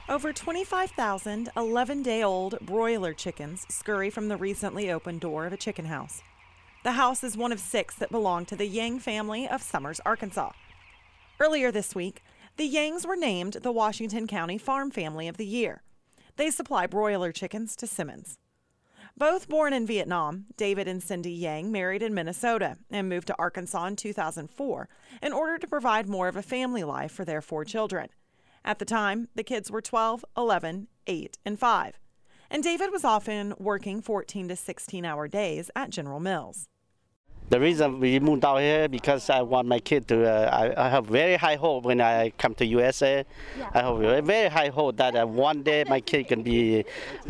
Over 25,000 11-day-old broiler chickens scurry from the recently opened door of a chicken house. The house is one of 6 that belong to the Yang family of Summers, Arkansas. Earlier this week, the Yangs were named the Washington County Farm Family of the Year. They supply broiler chickens to Simmons. Both born in Vietnam, David and Cindy Yang married in Minnesota and moved to Arkansas in 2004 in order to provide more of a family life for their 4 children. At the time, the kids were 12, 11, 8, and 5. And David was often working 14 to 16-hour days at General Mills. The reason we moved out here because I want my kid to. I have very high hope when I come to USA. I have a very high hope that one day my kid can be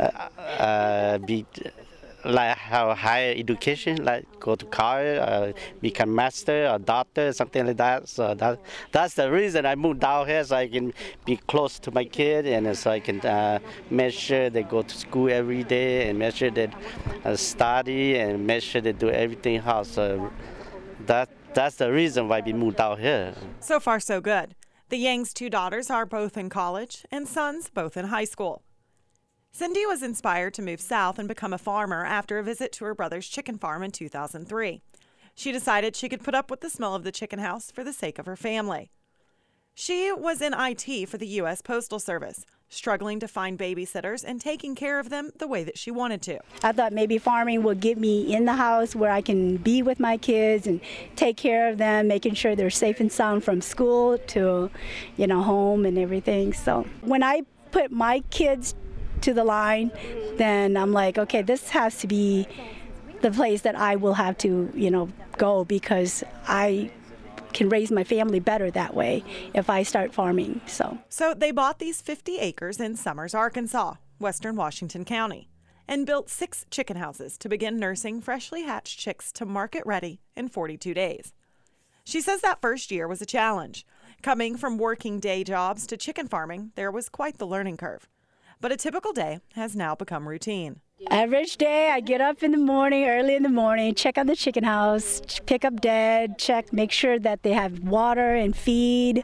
like have higher education, like go to college, become master or doctor, something like that. So that's the reason I moved down here, so I can be close to my kid, and so I can make sure they go to school every day, and make sure they study, and make sure they do everything else. So that's the reason why we moved out here. So far, so good. The Yang's 2 daughters are both in college, and sons both in high school. Cindy was inspired to move south and become a farmer after a visit to her brother's chicken farm in 2003. She decided she could put up with the smell of the chicken house for the sake of her family. She was in IT for the U.S. Postal Service, struggling to find babysitters and taking care of them the way that she wanted to. I thought maybe farming would get me in the house where I can be with my kids and take care of them, making sure they're safe and sound from school to, home and everything. So when I put my kids to the line, then I'm like, okay, this has to be the place that I will have to, go, because I can raise my family better that way if I start farming. So they bought these 50 acres in Summers, Arkansas, western Washington County, and built 6 chicken houses to begin nursing freshly hatched chicks to market ready in 42 days. She says that first year was a challenge. Coming from working day jobs to chicken farming, there was quite the learning curve. But a typical day has now become routine. Average day, I get up in the morning, early in the morning, check on the chicken house, pick up dead, make sure that they have water and feed,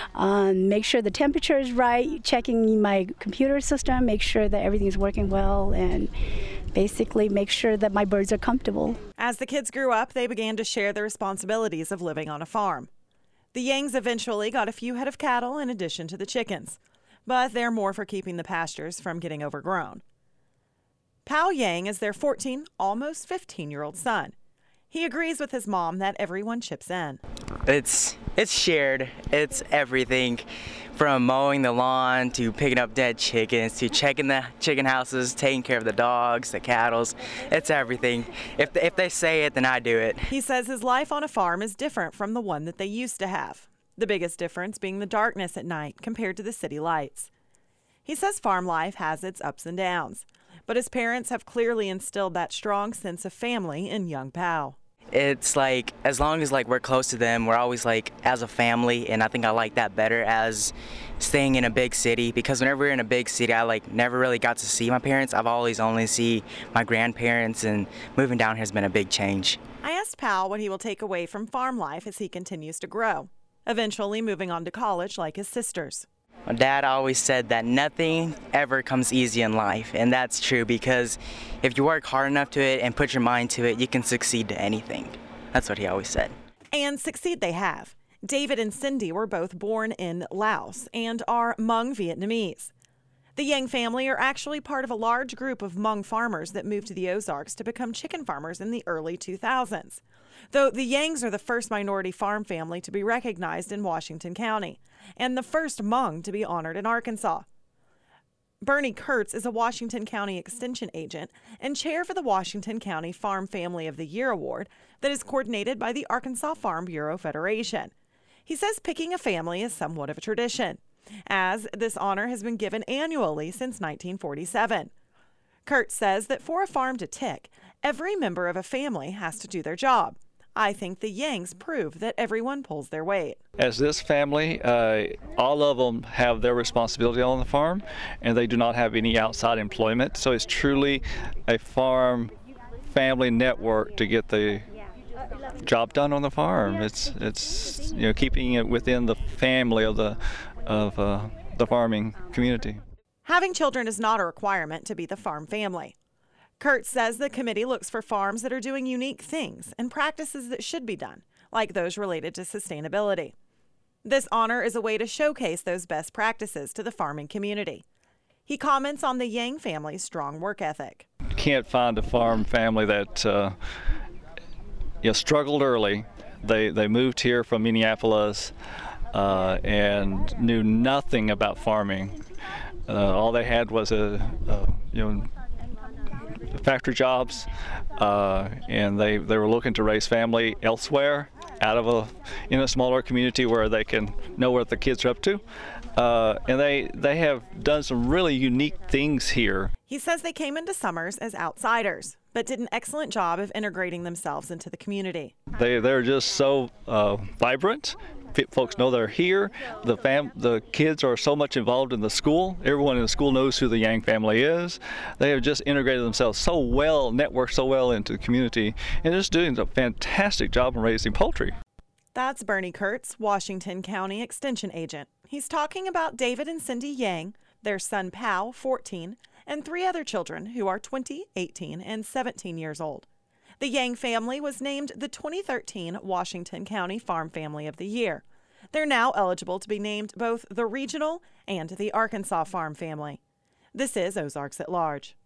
make sure the temperature is right, checking my computer system, make sure that everything is working well, and basically make sure that my birds are comfortable. As the kids grew up, they began to share the responsibilities of living on a farm. The Yangs eventually got a few head of cattle in addition to the chickens, but they're more for keeping the pastures from getting overgrown. Pao Yang is their 14, almost 15-year-old son. He agrees with his mom that everyone chips in. It's shared. It's everything from mowing the lawn to picking up dead chickens to checking the chicken houses, taking care of the dogs, the cattle. It's everything. If they say it, then I do it. He says his life on a farm is different from the one that they used to have. The biggest difference being the darkness at night compared to the city lights. He says farm life has its ups and downs, but his parents have clearly instilled that strong sense of family in young Pao. It's like, as long as we're close to them, we're always as a family, and I think I like that better as staying in a big city, because whenever we're in a big city, I never really got to see my parents. I've always only see my grandparents, and moving down here has been a big change. I asked Pao what he will take away from farm life as he continues to grow, eventually moving on to college like his sisters. My dad always said that nothing ever comes easy in life, and that's true, because if you work hard enough to it and put your mind to it, you can succeed to anything. That's what he always said. And succeed they have. David and Cindy were both born in Laos and are Hmong Vietnamese. The Yang family are actually part of a large group of Hmong farmers that moved to the Ozarks to become chicken farmers in the early 2000s. Though the Yangs are the first minority farm family to be recognized in Washington County, and the first Hmong to be honored in Arkansas. Bernie Kurtz is a Washington County Extension agent and chair for the Washington County Farm Family of the Year Award that is coordinated by the Arkansas Farm Bureau Federation. He says picking a family is somewhat of a tradition, as this honor has been given annually since 1947. Kurtz says that for a farm to tick, every member of a family has to do their job. I think the Yangs prove that everyone pulls their weight. As this family, all of them have their responsibility on the farm, and they do not have any outside employment. So it's truly a farm family network to get the job done on the farm. It's keeping it within the family of the farming community. Having children is not a requirement to be the farm family. Kurtz says the committee looks for farms that are doing unique things and practices that should be done, like those related to sustainability. This honor is a way to showcase those best practices to the farming community. He comments on the Yang family's strong work ethic. Can't find a farm family that struggled early. They moved here from Minneapolis and knew nothing about farming. All they had was factory jobs, and they were looking to raise family elsewhere, out of in a smaller community where they can know what the kids are up to. And they have done some really unique things here. He says they came into Summers as outsiders, but did an excellent job of integrating themselves into the community. They're just so vibrant. Folks know they're here. The kids are so much involved in the school. Everyone in the school knows who the Yang family is. They have just integrated themselves so well, networked so well into the community, and just doing a fantastic job in raising poultry. That's Bernie Kurtz, Washington County Extension Agent. He's talking about David and Cindy Yang, their son Pao, 14, and 3 other children who are 20, 18, and 17 years old. The Yang family was named the 2013 Washington County Farm Family of the Year. They're now eligible to be named both the Regional and the Arkansas Farm Family. This is Ozarks at Large.